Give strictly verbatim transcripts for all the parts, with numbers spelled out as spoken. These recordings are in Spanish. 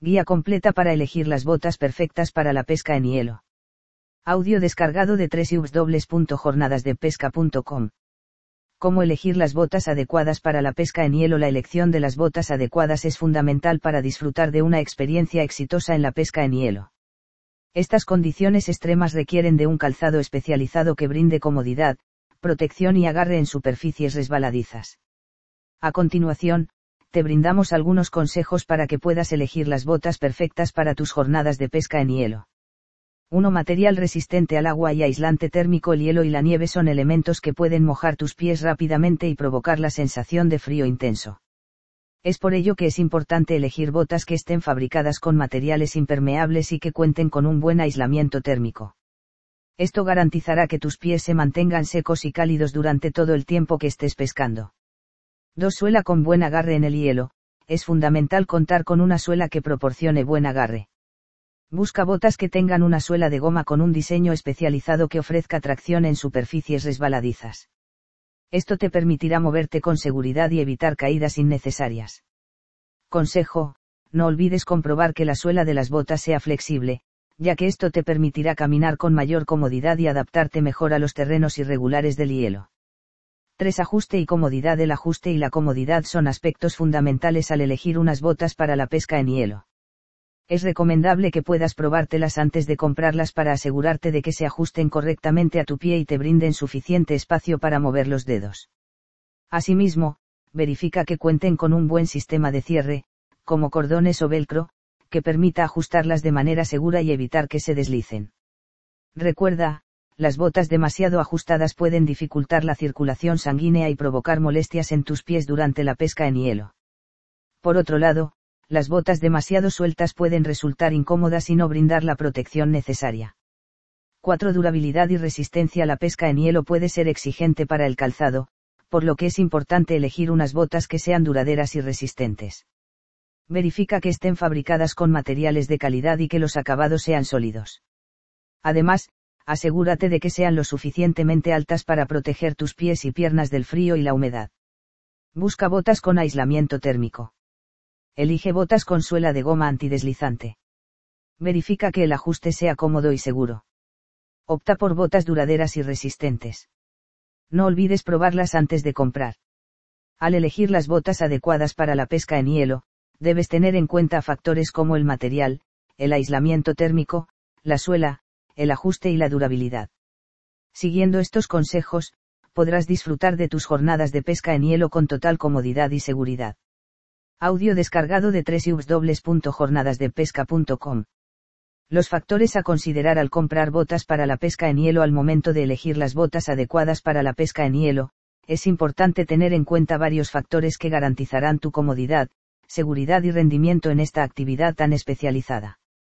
Guía completa para elegir las botas perfectas para la pesca en hielo. Audio descargado de doble u doble u doble u punto jornadas de pesca punto com. ¿Cómo elegir las botas adecuadas para la pesca en hielo? La elección de las botas adecuadas es fundamental para disfrutar de una experiencia exitosa en la pesca en hielo. Estas condiciones extremas requieren de un calzado especializado que brinde comodidad, protección y agarre en superficies resbaladizas. A continuación, te brindamos algunos consejos para que puedas elegir las botas perfectas para tus jornadas de pesca en hielo. uno Material resistente al agua y aislante térmico. El hielo y la nieve son elementos que pueden mojar tus pies rápidamente y provocar la sensación de frío intenso. Es por ello que es importante elegir botas que estén fabricadas con materiales impermeables y que cuenten con un buen aislamiento térmico. Esto garantizará que tus pies se mantengan secos y cálidos durante todo el tiempo que estés pescando. dos Suela con buen agarre en el hielo. Es fundamental contar con una suela que proporcione buen agarre. Busca botas que tengan una suela de goma con un diseño especializado que ofrezca tracción en superficies resbaladizas. Esto te permitirá moverte con seguridad y evitar caídas innecesarias. Consejo: no olvides comprobar que la suela de las botas sea flexible, ya que esto te permitirá caminar con mayor comodidad y adaptarte mejor a los terrenos irregulares del hielo. tres Ajuste y comodidad. El ajuste y la comodidad son aspectos fundamentales al elegir unas botas para la pesca en hielo. Es recomendable que puedas probártelas antes de comprarlas para asegurarte de que se ajusten correctamente a tu pie y te brinden suficiente espacio para mover los dedos. Asimismo, verifica que cuenten con un buen sistema de cierre, como cordones o velcro, que permita ajustarlas de manera segura y evitar que se deslicen. Recuerda, las botas demasiado ajustadas pueden dificultar la circulación sanguínea y provocar molestias en tus pies durante la pesca en hielo. Por otro lado, las botas demasiado sueltas pueden resultar incómodas y no brindar la protección necesaria. cuatro Durabilidad y resistencia. La pesca en hielo puede ser exigente para el calzado, por lo que es importante elegir unas botas que sean duraderas y resistentes. Verifica que estén fabricadas con materiales de calidad y que los acabados sean sólidos. Además, asegúrate de que sean lo suficientemente altas para proteger tus pies y piernas del frío y la humedad. Busca botas con aislamiento térmico. Elige botas con suela de goma antideslizante. Verifica que el ajuste sea cómodo y seguro. Opta por botas duraderas y resistentes. No olvides probarlas antes de comprar. Al elegir las botas adecuadas para la pesca en hielo, debes tener en cuenta factores como el material, el aislamiento térmico, la suela, el ajuste y la durabilidad. Siguiendo estos consejos, podrás disfrutar de tus jornadas de pesca en hielo con total comodidad y seguridad. Audio descargado de doble u doble u doble u punto jornadas de pesca punto com. Los factores a considerar al comprar botas para la pesca en hielo. Al momento de elegir las botas adecuadas para la pesca en hielo, es importante tener en cuenta varios factores que garantizarán tu comodidad, seguridad y rendimiento en esta actividad tan especializada.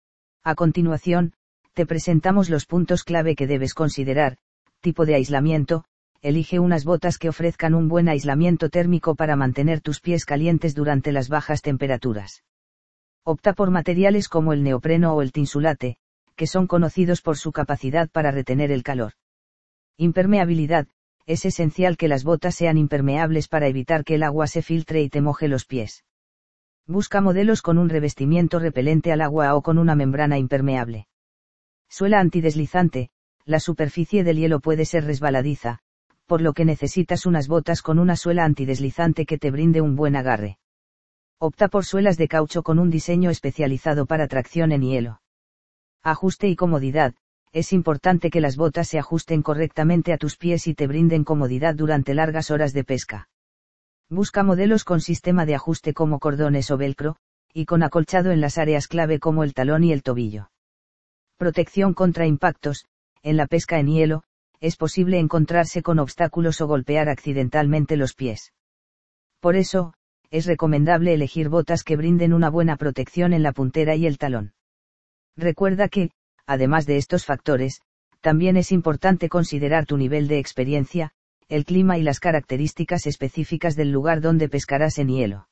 A continuación, te presentamos los puntos clave que debes considerar. Tipo de aislamiento: elige unas botas que ofrezcan un buen aislamiento térmico para mantener tus pies calientes durante las bajas temperaturas. Opta por materiales como el neopreno o el tinsulate, que son conocidos por su capacidad para retener el calor. Impermeabilidad: es esencial que las botas sean impermeables para evitar que el agua se filtre y te moje los pies. Busca modelos con un revestimiento repelente al agua o con una membrana impermeable. Suela antideslizante: la superficie del hielo puede ser resbaladiza, por lo que necesitas unas botas con una suela antideslizante que te brinde un buen agarre. Opta por suelas de caucho con un diseño especializado para tracción en hielo. Ajuste y comodidad: es importante que las botas se ajusten correctamente a tus pies y te brinden comodidad durante largas horas de pesca. Busca modelos con sistema de ajuste como cordones o velcro, y con acolchado en las áreas clave como el talón y el tobillo. Protección contra impactos: en la pesca en hielo, es posible encontrarse con obstáculos o golpear accidentalmente los pies. Por eso, es recomendable elegir botas que brinden una buena protección en la puntera y el talón. Recuerda que, además de estos factores, también es importante considerar tu nivel de experiencia, el clima y las características específicas del lugar donde pescarás en hielo.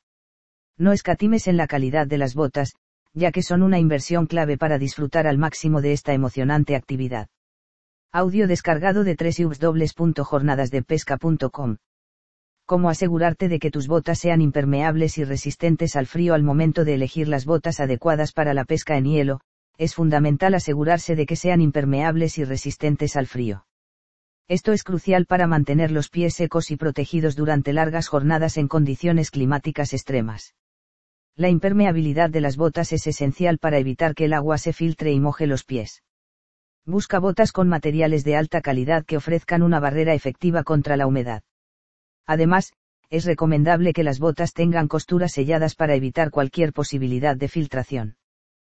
No escatimes en la calidad de las botas, ya que son una inversión clave para disfrutar al máximo de esta emocionante actividad. Audio descargado de doble u doble u doble u punto jornadas de pesca punto com. Cómo asegurarte de que tus botas sean impermeables y resistentes al frío. Al momento de elegir las botas adecuadas para la pesca en hielo, es fundamental asegurarse de que sean impermeables y resistentes al frío. Esto es crucial para mantener los pies secos y protegidos durante largas jornadas en condiciones climáticas extremas. La impermeabilidad de las botas es esencial para evitar que el agua se filtre y moje los pies. Busca botas con materiales de alta calidad que ofrezcan una barrera efectiva contra la humedad. Además, es recomendable que las botas tengan costuras selladas para evitar cualquier posibilidad de filtración.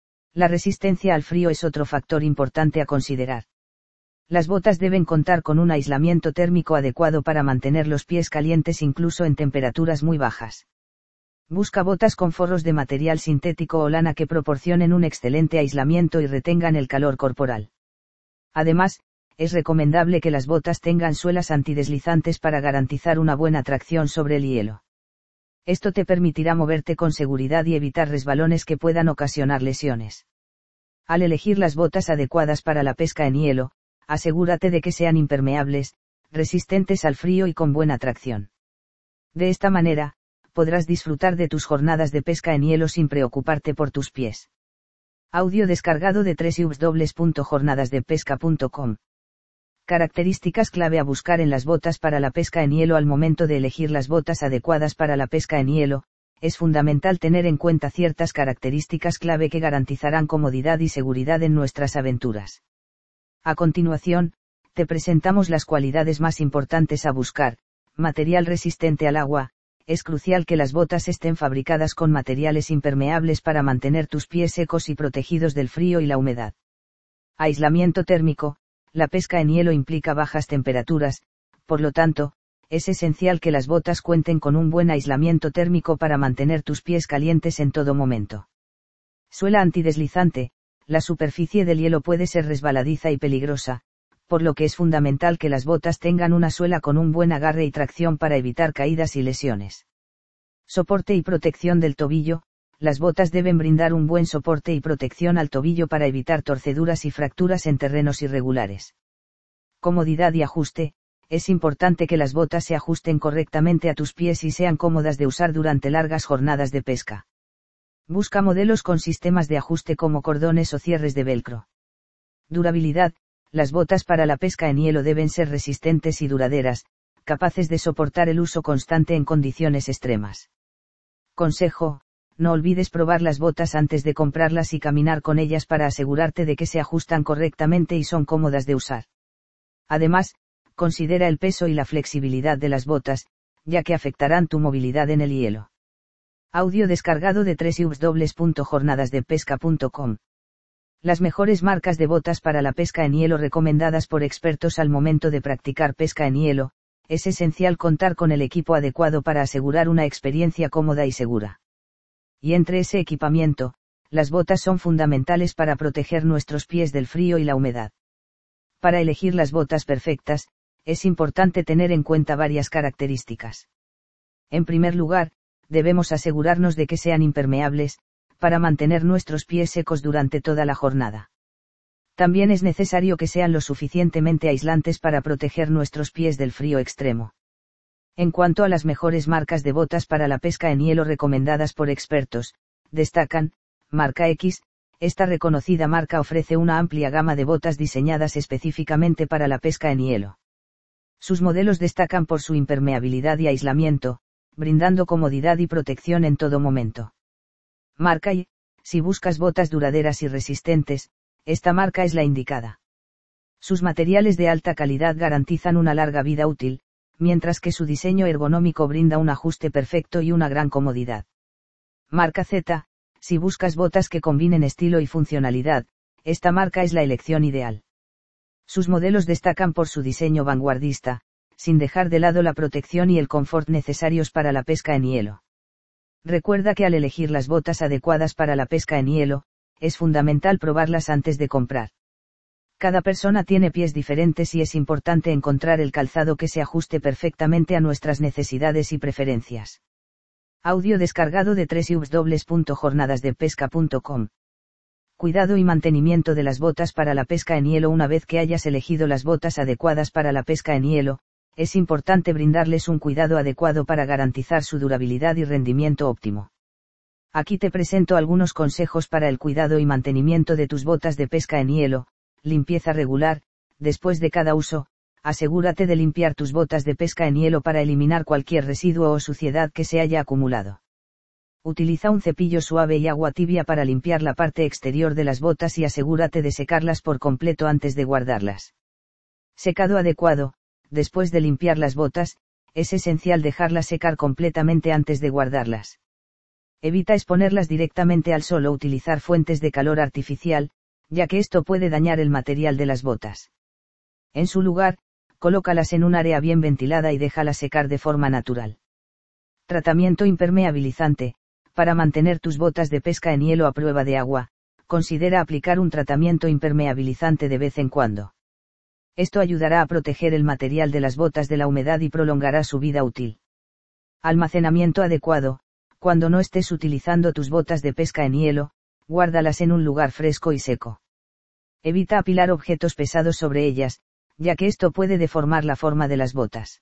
La resistencia al frío es otro factor importante a considerar. Las botas deben contar con un aislamiento térmico adecuado para mantener los pies calientes incluso en temperaturas muy bajas. Busca botas con forros de material sintético o lana que proporcionen un excelente aislamiento y retengan el calor corporal. Además, es recomendable que las botas tengan suelas antideslizantes para garantizar una buena tracción sobre el hielo. Esto te permitirá moverte con seguridad y evitar resbalones que puedan ocasionar lesiones. Al elegir las botas adecuadas para la pesca en hielo, asegúrate de que sean impermeables, resistentes al frío y con buena tracción. De esta manera, podrás disfrutar de tus jornadas de pesca en hielo sin preocuparte por tus pies. Audio descargado de doble u doble u doble u punto jornadas de pesca punto com. Características clave a buscar en las botas para la pesca en hielo. Al momento de elegir las botas adecuadas para la pesca en hielo, es fundamental tener en cuenta ciertas características clave que garantizarán comodidad y seguridad en nuestras aventuras. A continuación, te presentamos las cualidades más importantes a buscar. Material resistente al agua. Es crucial que las botas estén fabricadas con materiales impermeables para mantener tus pies secos y protegidos del frío y la humedad. Aislamiento térmico. La pesca en hielo implica bajas temperaturas, por lo tanto, es esencial que las botas cuenten con un buen aislamiento térmico para mantener tus pies calientes en todo momento. Suela antideslizante. La superficie del hielo puede ser resbaladiza y peligrosa, por lo que es fundamental que las botas tengan una suela con un buen agarre y tracción para evitar caídas y lesiones. Soporte y protección del tobillo. Las botas deben brindar un buen soporte y protección al tobillo para evitar torceduras y fracturas en terrenos irregulares. Comodidad y ajuste. Es importante que las botas se ajusten correctamente a tus pies y sean cómodas de usar durante largas jornadas de pesca. Busca modelos con sistemas de ajuste como cordones o cierres de velcro. Durabilidad. Las botas para la pesca en hielo deben ser resistentes y duraderas, capaces de soportar el uso constante en condiciones extremas. Consejo: no olvides probar las botas antes de comprarlas y caminar con ellas para asegurarte de que se ajustan correctamente y son cómodas de usar. Además, considera el peso y la flexibilidad de las botas, ya que afectarán tu movilidad en el hielo. Audio descargado de doble u doble u doble u punto jornadas de pesca punto com. Las mejores marcas de botas para la pesca en hielo recomendadas por expertos al momento de practicar pesca en hielo. Es esencial contar con el equipo adecuado para asegurar una experiencia cómoda y segura. Y entre ese equipamiento, las botas son fundamentales para proteger nuestros pies del frío y la humedad. Para elegir las botas perfectas, es importante tener en cuenta varias características. En primer lugar, debemos asegurarnos de que sean impermeables, para mantener nuestros pies secos durante toda la jornada. También es necesario que sean lo suficientemente aislantes para proteger nuestros pies del frío extremo. En cuanto a las mejores marcas de botas para la pesca en hielo recomendadas por expertos, destacan, Marca X. Esta reconocida marca ofrece una amplia gama de botas diseñadas específicamente para la pesca en hielo. Sus modelos destacan por su impermeabilidad y aislamiento, brindando comodidad y protección en todo momento. Marca Y. Si buscas botas duraderas y resistentes, esta marca es la indicada. Sus materiales de alta calidad garantizan una larga vida útil, mientras que su diseño ergonómico brinda un ajuste perfecto y una gran comodidad. Marca Z. Si buscas botas que combinen estilo y funcionalidad, esta marca es la elección ideal. Sus modelos destacan por su diseño vanguardista, sin dejar de lado la protección y el confort necesarios para la pesca en hielo. Recuerda que al elegir las botas adecuadas para la pesca en hielo, es fundamental probarlas antes de comprar. Cada persona tiene pies diferentes y es importante encontrar el calzado que se ajuste perfectamente a nuestras necesidades y preferencias. Audio descargado de doble u doble u doble u punto jornadas de pesca punto com. Cuidado y mantenimiento de las botas para la pesca en hielo. Una vez que hayas elegido las botas adecuadas para la pesca en hielo, es importante brindarles un cuidado adecuado para garantizar su durabilidad y rendimiento óptimo. Aquí te presento algunos consejos para el cuidado y mantenimiento de tus botas de pesca en hielo. Limpieza regular. Después de cada uso, asegúrate de limpiar tus botas de pesca en hielo para eliminar cualquier residuo o suciedad que se haya acumulado. Utiliza un cepillo suave y agua tibia para limpiar la parte exterior de las botas y asegúrate de secarlas por completo antes de guardarlas. Secado adecuado. Después de limpiar las botas, es esencial dejarlas secar completamente antes de guardarlas. Evita exponerlas directamente al sol o utilizar fuentes de calor artificial, ya que esto puede dañar el material de las botas. En su lugar, colócalas en un área bien ventilada y déjalas secar de forma natural. Tratamiento impermeabilizante. Para mantener tus botas de pesca en hielo a prueba de agua, considera aplicar un tratamiento impermeabilizante de vez en cuando. Esto ayudará a proteger el material de las botas de la humedad y prolongará su vida útil. Almacenamiento adecuado. Cuando no estés utilizando tus botas de pesca en hielo, guárdalas en un lugar fresco y seco. Evita apilar objetos pesados sobre ellas, ya que esto puede deformar la forma de las botas.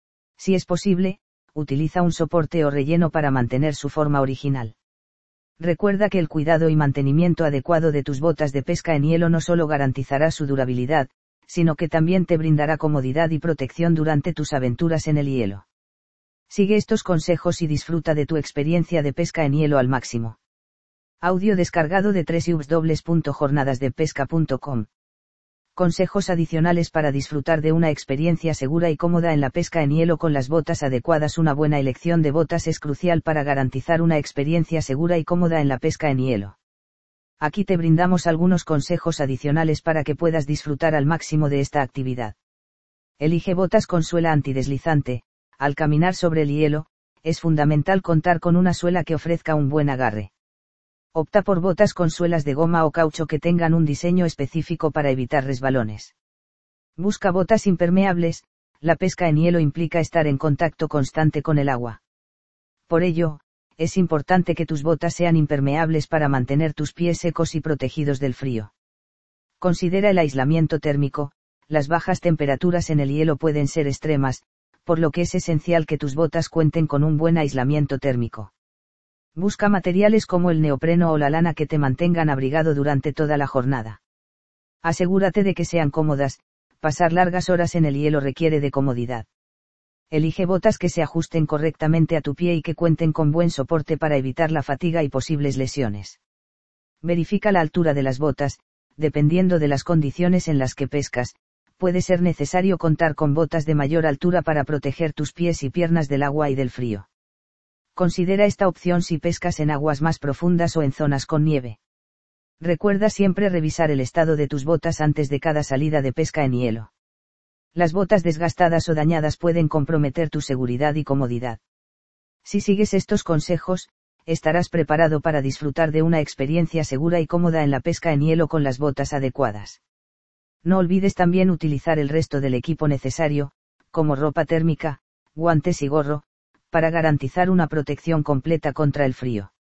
Si es posible, utiliza un soporte o relleno para mantener su forma original. Recuerda que el cuidado y mantenimiento adecuado de tus botas de pesca en hielo no solo garantizará su durabilidad, sino que también te brindará comodidad y protección durante tus aventuras en el hielo. Sigue estos consejos y disfruta de tu experiencia de pesca en hielo al máximo. Audio descargado de doble u doble u doble u punto jornadas de pesca punto com. Consejos adicionales para disfrutar de una experiencia segura y cómoda en la pesca en hielo con las botas adecuadas. Una buena elección de botas es crucial para garantizar una experiencia segura y cómoda en la pesca en hielo. Aquí te brindamos algunos consejos adicionales para que puedas disfrutar al máximo de esta actividad. Elige botas con suela antideslizante. Al caminar sobre el hielo, es fundamental contar con una suela que ofrezca un buen agarre. Opta por botas con suelas de goma o caucho que tengan un diseño específico para evitar resbalones. Busca botas impermeables. La pesca en hielo implica estar en contacto constante con el agua. Por ello, es importante que tus botas sean impermeables para mantener tus pies secos y protegidos del frío. Considera el aislamiento térmico. Las bajas temperaturas en el hielo pueden ser extremas, por lo que es esencial que tus botas cuenten con un buen aislamiento térmico. Busca materiales como el neopreno o la lana que te mantengan abrigado durante toda la jornada. Asegúrate de que sean cómodas. Pasar largas horas en el hielo requiere de comodidad. Elige botas que se ajusten correctamente a tu pie y que cuenten con buen soporte para evitar la fatiga y posibles lesiones. Verifica la altura de las botas. Dependiendo de las condiciones en las que pescas, puede ser necesario contar con botas de mayor altura para proteger tus pies y piernas del agua y del frío. Considera esta opción si pescas en aguas más profundas o en zonas con nieve. Recuerda siempre revisar el estado de tus botas antes de cada salida de pesca en hielo. Las botas desgastadas o dañadas pueden comprometer tu seguridad y comodidad. Si sigues estos consejos, estarás preparado para disfrutar de una experiencia segura y cómoda en la pesca en hielo con las botas adecuadas. No olvides también utilizar el resto del equipo necesario, como ropa térmica, guantes y gorro, para garantizar una protección completa contra el frío.